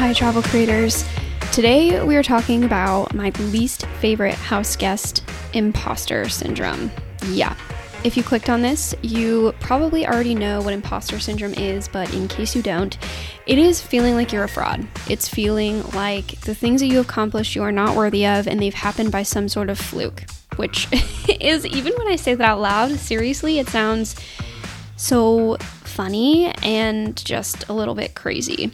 Hi, travel creators. Today we are talking about my least favorite house guest, imposter syndrome. Yeah, if you clicked on this, you probably already know what imposter syndrome is, but in case you don't, it is feeling like you're a fraud. It's feeling like the things that you accomplished you are not worthy of, and they've happened by some sort of fluke, which is, even when I say that out loud, seriously, it sounds so funny and just a little bit crazy.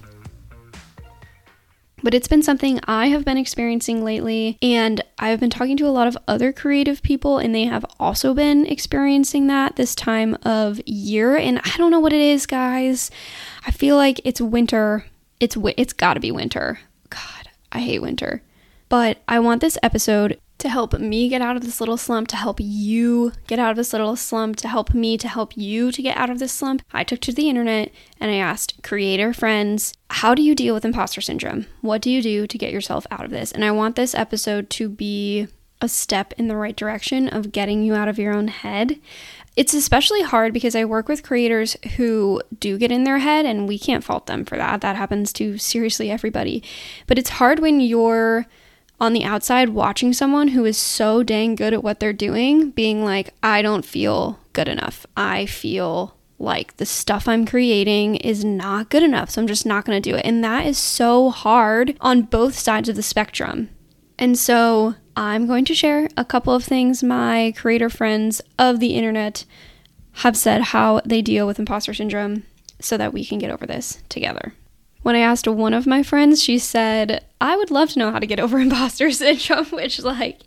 But it's been something I have been experiencing lately, and I've been talking to a lot of other creative people, and they have also been experiencing that this time of year. And I don't know what it is, guys. I feel like it's winter. It's gotta be winter. God, I hate winter. But I want this episode to help me get out of this little slump, to help you get out of this little slump, to help me, to help you to get out of this slump. I took to the internet and I asked creator friends, how do you deal with imposter syndrome? What do you do to get yourself out of this? And I want this episode to be a step in the right direction of getting you out of your own head. It's especially hard because I work with creators who do get in their head, and we can't fault them for that. That happens to seriously everybody. But it's hard when you're on the outside watching someone who is so dang good at what they're doing, being like, I don't feel good enough. I feel like the stuff I'm creating is not good enough, so I'm just not going to do it. And that is so hard on both sides of the spectrum. And so I'm going to share a couple of things my creator friends of the internet have said how they deal with imposter syndrome so that we can get over this together. When I asked one of my friends, she said, I would love to know how to get over imposter syndrome, which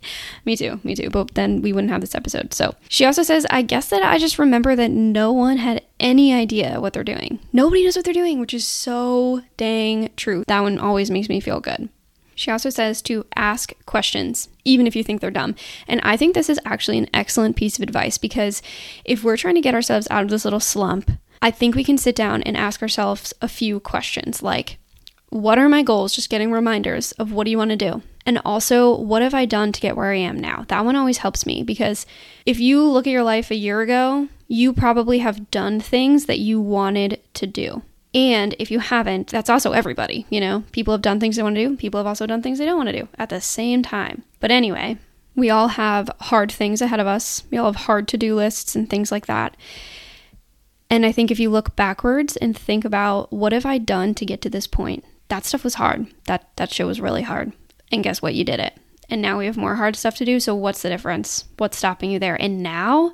me too, but then we wouldn't have this episode. So she also says, I guess that I just remember that no one had any idea what they're doing. Nobody knows what they're doing, which is so dang true. That one always makes me feel good. She also says to ask questions, even if you think they're dumb. And I think this is actually an excellent piece of advice, because if we're trying to get ourselves out of this little slump, I think we can sit down and ask ourselves a few questions like, what are my goals? Just getting reminders of what do you want to do? And also, what have I done to get where I am now? That one always helps me, because if you look at your life a year ago, you probably have done things that you wanted to do. And if you haven't, that's also everybody, People have done things they want to do. People have also done things they don't want to do at the same time. But anyway, we all have hard things ahead of us. We all have hard to-do lists and things like that. And I think if you look backwards and think about what have I done to get to this point, that stuff was hard. That shit was really hard. And guess what? You did it. And now we have more hard stuff to do. So what's the difference? What's stopping you there? And now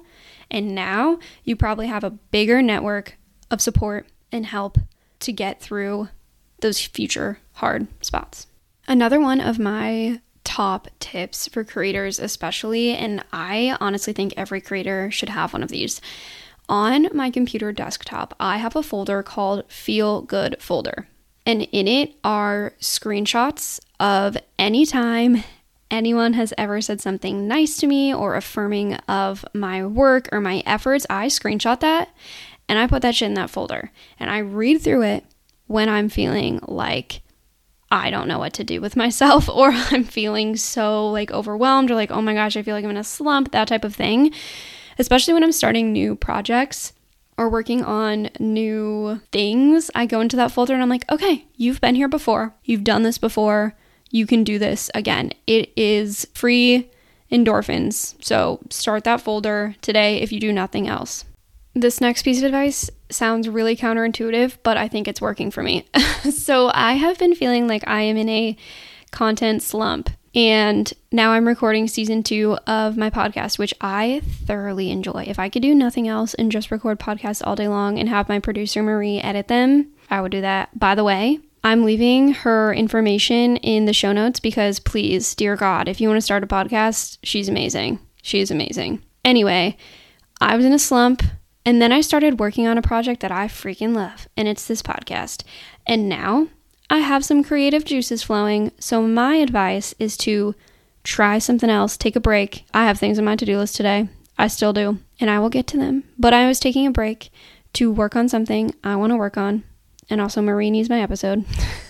you probably have a bigger network of support and help to get through those future hard spots. Another one of my top tips for creators especially, and I honestly think every creator should have one of these. On my computer desktop, I have a folder called Feel Good Folder. And in it are screenshots of any time anyone has ever said something nice to me or affirming of my work or my efforts. I screenshot that and I put that shit in that folder. And I read through it when I'm feeling like I don't know what to do with myself, or I'm feeling so overwhelmed, or oh my gosh, I feel like I'm in a slump, that type of thing. Especially when I'm starting new projects or working on new things, I go into that folder and I'm like, okay, you've been here before. You've done this before. You can do this again. It is free endorphins. So start that folder today if you do nothing else. This next piece of advice sounds really counterintuitive, but I think it's working for me. So I have been feeling like I am in a content slump. And now I'm recording season 2 of my podcast, which I thoroughly enjoy. If I could do nothing else and just record podcasts all day long and have my producer Marie edit them, I would do that. By the way, I'm leaving her information in the show notes because please, dear God, if you want to start a podcast, she's amazing. She is amazing. Anyway, I was in a slump, and then I started working on a project that I freaking love, and it's this podcast. And now I have some creative juices flowing, so my advice is to try something else, take a break. I have things on my to-do list today. I still do, and I will get to them. But I was taking a break to work on something I want to work on, and also Marie needs my episode.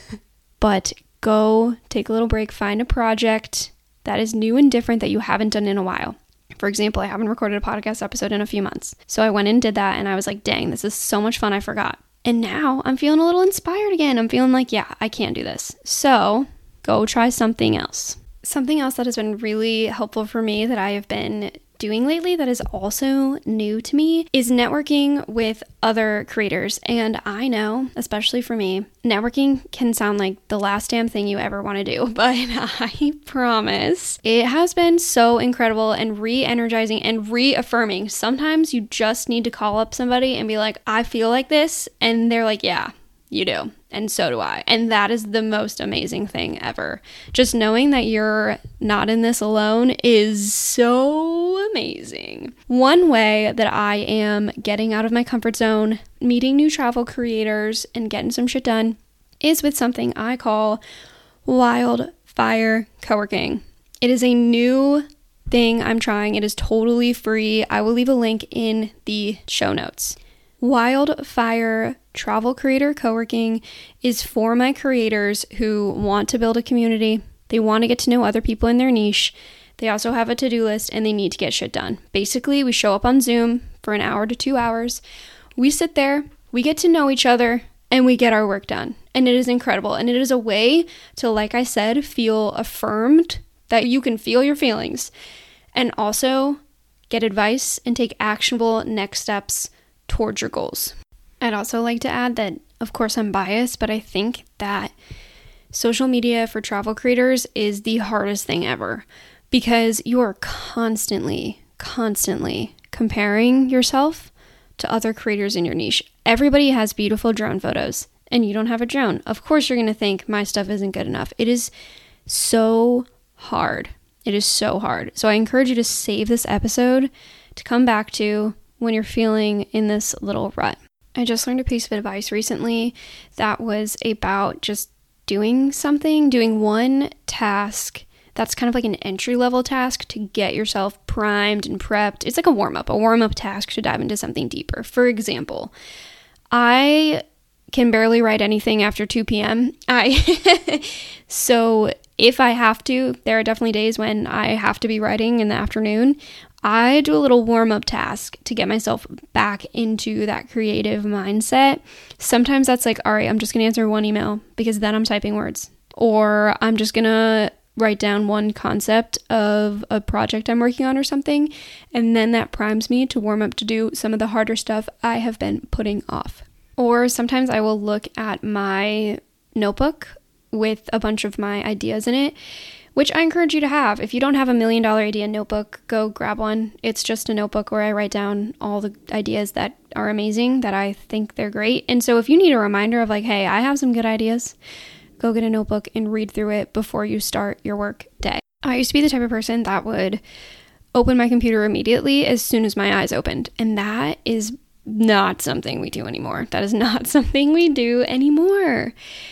But go take a little break, find a project that is new and different that you haven't done in a while. For example, I haven't recorded a podcast episode in a few months. So I went and did that, and I was like, dang, this is so much fun, I forgot. And now I'm feeling a little inspired again. I'm feeling like, yeah, I can do this. So go try something else. Something else that has been really helpful for me that I have been doing lately that is also new to me is networking with other creators. And I know, especially for me, networking can sound like the last damn thing you ever want to do, but I promise it has been so incredible and re-energizing and reaffirming. Sometimes you just need to call up somebody and be like, I feel like this, and they're like, yeah, you do. And so do I. And that is the most amazing thing ever. Just knowing that you're not in this alone is so amazing. One way that I am getting out of my comfort zone, meeting new travel creators, and getting some shit done is with something I call Wildfire Co-working. It is a new thing I'm trying. It is totally free. I will leave a link in the show notes. Wildfire Travel Creator Co-working is for my creators who want to build a community. They want to get to know other people in their niche. They also have a to-do list and they need to get shit done. Basically, we show up on Zoom for an hour to 2 hours. We sit there, we get to know each other, and we get our work done. And it is incredible. And it is a way to, like I said, feel affirmed, that you can feel your feelings, and also get advice and take actionable next steps towards your goals. I'd also like to add that, of course, I'm biased, but I think that social media for travel creators is the hardest thing ever because you are constantly comparing yourself to other creators in your niche. Everybody has beautiful drone photos and you don't have a drone. Of course, you're going to think my stuff isn't good enough. It is so hard. It is so hard. So I encourage you to save this episode to come back to when you're feeling in this little rut. I just learned a piece of advice recently that was about just doing one task that's kind of like an entry-level task to get yourself primed and prepped. It's like a warm-up task to dive into something deeper. For example, I can barely write anything after 2 p.m. So if I have to, there are definitely days when I have to be writing in the afternoon. I do a little warm-up task to get myself back into that creative mindset. Sometimes that's like, all right, I'm just going to answer one email because then I'm typing words. Or I'm just going to write down one concept of a project I'm working on or something. And then that primes me to warm up to do some of the harder stuff I have been putting off. Or sometimes I will look at my notebook with a bunch of my ideas in it, which I encourage you to have. If you don't have $1 million idea notebook, go grab one. It's just a notebook where I write down all the ideas that are amazing, that I think they're great. And so if you need a reminder of like, hey, I have some good ideas, go get a notebook and read through it before you start your work day. I used to be the type of person that would open my computer immediately as soon as my eyes opened. And that is not something we do anymore. That is not something we do anymore.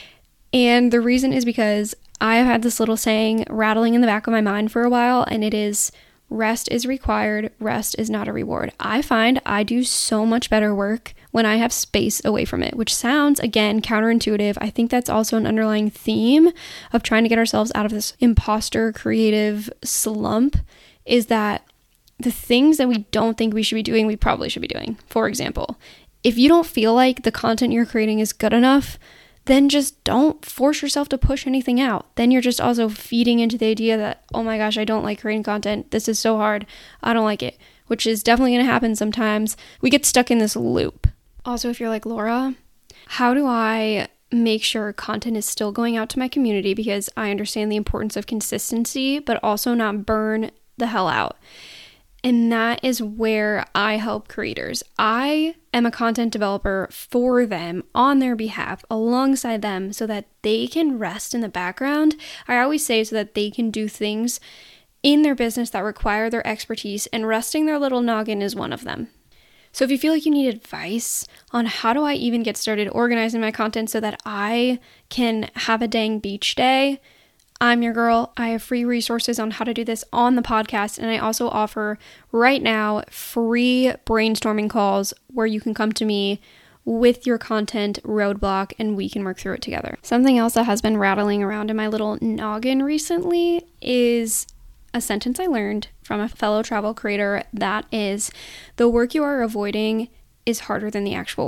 And the reason is because I have had this little saying rattling in the back of my mind for a while, and it is, rest is required, rest is not a reward. I find I do so much better work when I have space away from it, which sounds, again, counterintuitive. I think that's also an underlying theme of trying to get ourselves out of this imposter creative slump, is that the things that we don't think we should be doing, we probably should be doing. For example, if you don't feel like the content you're creating is good enough, then just don't force yourself to push anything out. Then you're just also feeding into the idea that, oh my gosh, I don't like creating content. This is so hard. I don't like it, which is definitely going to happen sometimes. We get stuck in this loop. Also, if you're like, Laura, how do I make sure content is still going out to my community? Because I understand the importance of consistency, but also not burn the hell out. And that is where I help creators. I am a content developer for them, on their behalf, alongside them, so that they can rest in the background. I always say so that they can do things in their business that require their expertise, and resting their little noggin is one of them. So if you feel like you need advice on how do I even get started organizing my content so that I can have a dang beach day, I'm your girl. I have free resources on how to do this on the podcast. And I also offer right now free brainstorming calls where you can come to me with your content roadblock and we can work through it together. Something else that has been rattling around in my little noggin recently is a sentence I learned from a fellow travel creator that is, the work you are avoiding is harder than the actual work.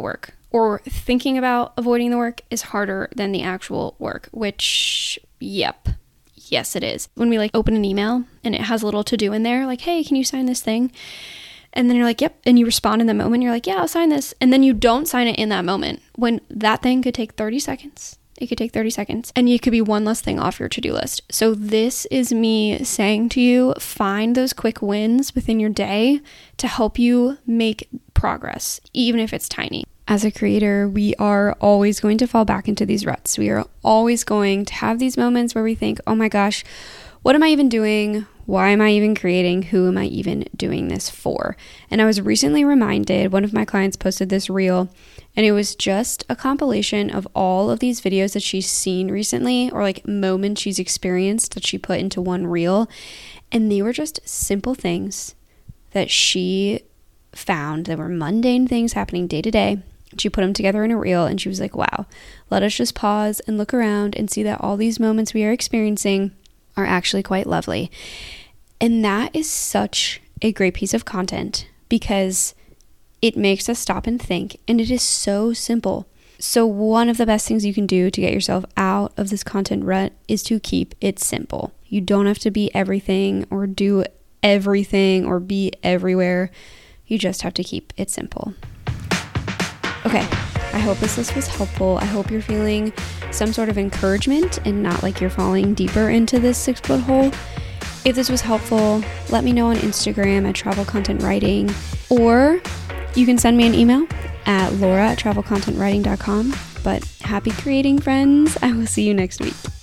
or thinking about avoiding the work is harder than the actual work, which, yep. Yes, it is. When we like open an email and it has a little to do in there, like, hey, can you sign this thing? And then you're like, yep. And you respond in the moment. You're like, yeah, I'll sign this. And then you don't sign it in that moment when that thing could take 30 seconds. It could take 30 seconds and it could be one less thing off your to-do list. So this is me saying to you, find those quick wins within your day to help you make progress, even if it's tiny. As a creator, we are always going to fall back into these ruts. We are always going to have these moments where we think, oh my gosh, what am I even doing? Why am I even creating? Who am I even doing this for? And I was recently reminded, one of my clients posted this reel, and it was just a compilation of all of these videos that she's seen recently, or like moments she's experienced that she put into one reel. And they were just simple things that she found that were mundane things happening day to day. She put them together in a reel and she was like, wow, let us just pause and look around and see that all these moments we are experiencing are actually quite lovely. And that is such a great piece of content because it makes us stop and think, and it is so simple. So one of the best things you can do to get yourself out of this content rut is to keep it simple. You don't have to be everything or do everything or be everywhere. You just have to keep it simple. Okay, I hope this list was helpful. I hope you're feeling some sort of encouragement and not like you're falling deeper into this 6-foot hole. If this was helpful, let me know on Instagram at Travel Content Writing, or you can send me an email at laura@travelcontentwriting.com. But happy creating, friends. I will see you next week.